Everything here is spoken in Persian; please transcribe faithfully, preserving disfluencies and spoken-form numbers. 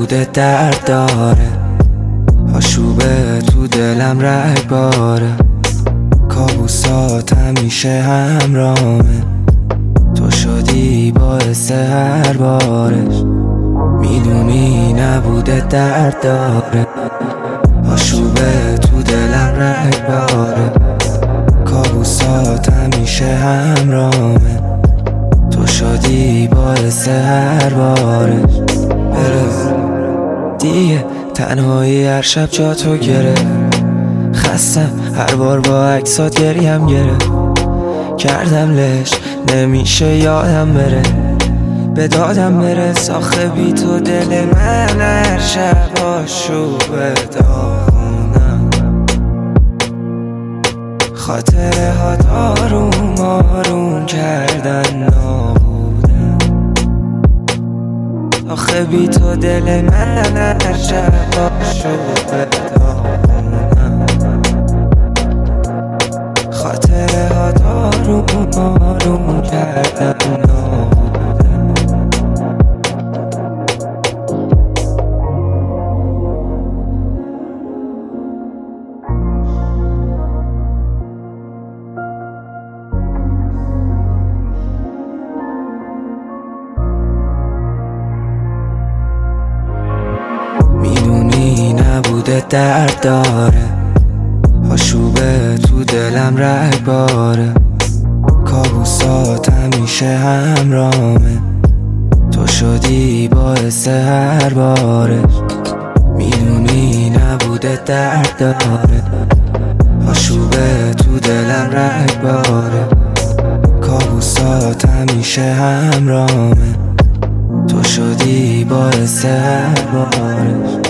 نبوده درد داره، آشوبه تو دلم رگباره، کابوسات همیشه همرامه، تو شدی باعث هر بارش. میدونی نبوده درد داره، آشوبه تو دلم رگباره، کابوسات همیشه همرامه، تو شدی باعث هر بارش. بره دیگه تنهایی هر شب جا تو گرفت، خستم هر بار با عکسات گریم گرفت، کردم لش نمیشه یادم بره، به دادم بره ساخه بی تو دل من هر شب آشوبه داغونم، خاطره ها داروم آروم کردن نابودم، آخه بی تو دل من هر شب آشوبه داغونم، خاطره ها داروم آروم کردن نابودم. میدونی نبوده درد داره، آشوبه تو دلم رگباره، کابوسات همیشه همرامه، تو شدی باعث هر بارش. میدونی نبوده درد داره، آشوبه تو دلم رگباره، کابوسات همیشه همرامه، تو شدی باعث هر بارش.